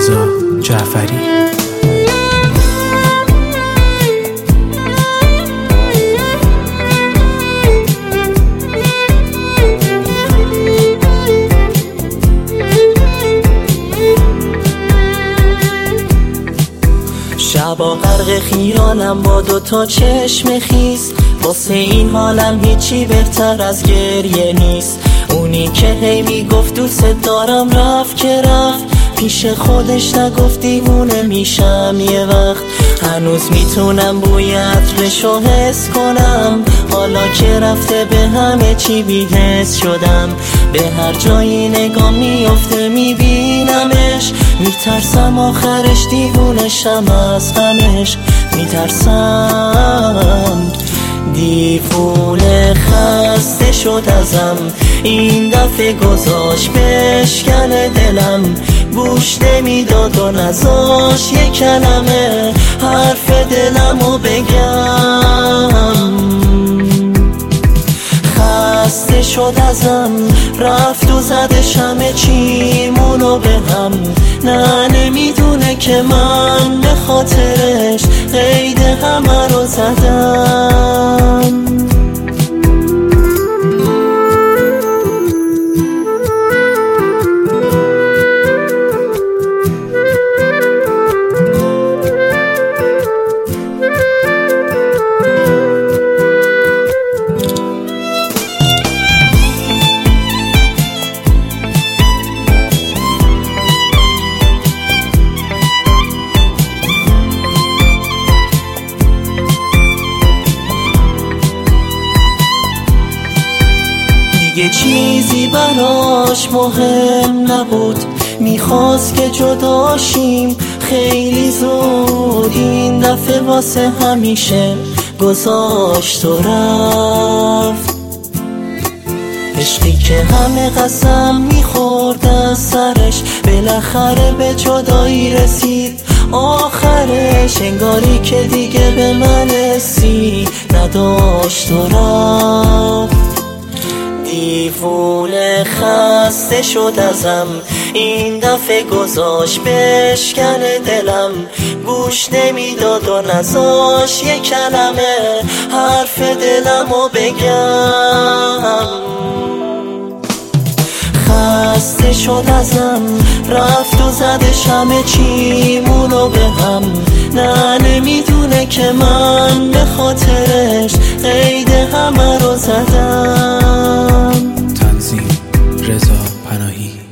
رضا جعفری. شبا غرق خیالم با دوتا چشم خیس، واسه این حالم هیچی بهتر از گریه نیست. اونی که هی میگفت دوست دارم رفت که رفت، پیش خودش نگفت دیوونه میشم یه وقت. هنوز میتونم بوی عطرشو حس کنم، حالا که رفته به همه چی بی‌حس شدم. به هر جایی نگاه میفته میبینمش، میترسم آخرش دیوونشم از غمش. میترسم دیوونه خسته شد ازم، این دفعه گذاشت بشکنه دلم. گوش نمیداد و نذاش یه کلمه حرف دلمو بگم. خسته شد ازم، رفت و زدش همه چیمونو به هم. نه نمیدونه که من به خاطرش قید همه رو زدم. دیگه چیزی براش مهم نبود، میخواست که جداشیم خیلی زود. این دفعه واسه همیشه گذاشت و رفت. عشقی که همه قسم میخورد از سرش، بالاخره به جدایی رسید آخرش. انگاری که دیگه به من حسی نداشت و رفت. دیوونه خسته شد ازم، این دفعه گذاشت بشکنه دلم. گوش نمیداد و نذاش یه کلمه حرف دلمو بگم. خسته شد ازم، رفت و زدش همه چیمونو به هم. نه نمیدونه که من به خاطرش قید همه رو زدم. تنظیم رضا پناهی.